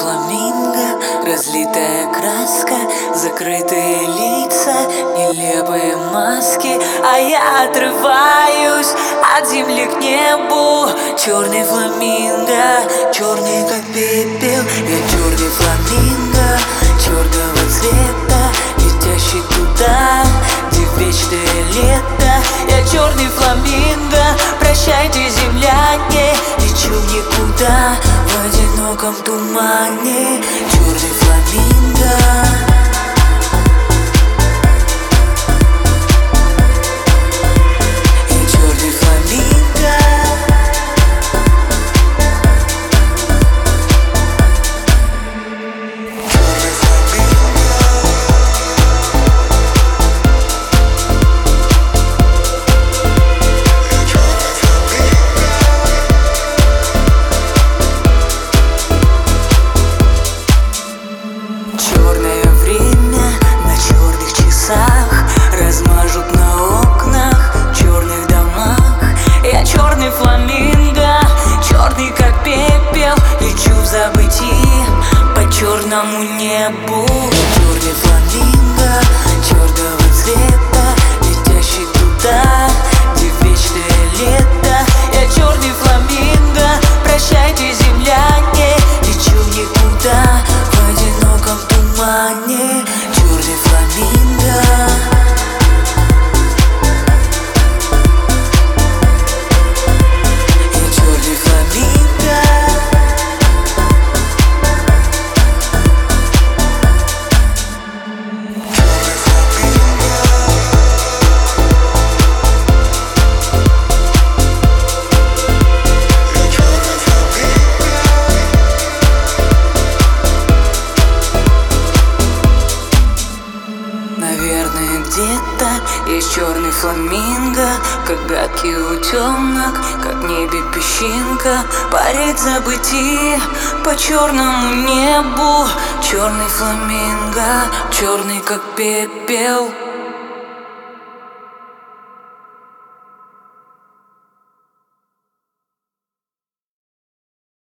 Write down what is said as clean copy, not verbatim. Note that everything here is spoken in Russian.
фламинго, разлитая краска, закрытые лица, нелепые маски. А я отрываюсь от земли к небу. Черный фламинго, черный как пепел. Я черный фламинго, черного цвета, летящий туда, где вечное лето. Я черный фламинго, прощайте, земляне, лечу никуда в одиноком тумане. Черный фламинго. Размажут на окнах, черных домах. Я черный фламинго, черный как пепел, лечу в забытии по черному небу. Черный фламинго, черного цвета, летящий туда, где вечное лето. Я черный фламинго, прощайте, земляне, лечу никуда в одиноком тумане. Черный фламинго. Наверное, где-то есть черный фламинго, как гадкий утенок, как в небе песчинка, парит забытие по черному небу. Черный фламинго, черный как пепел.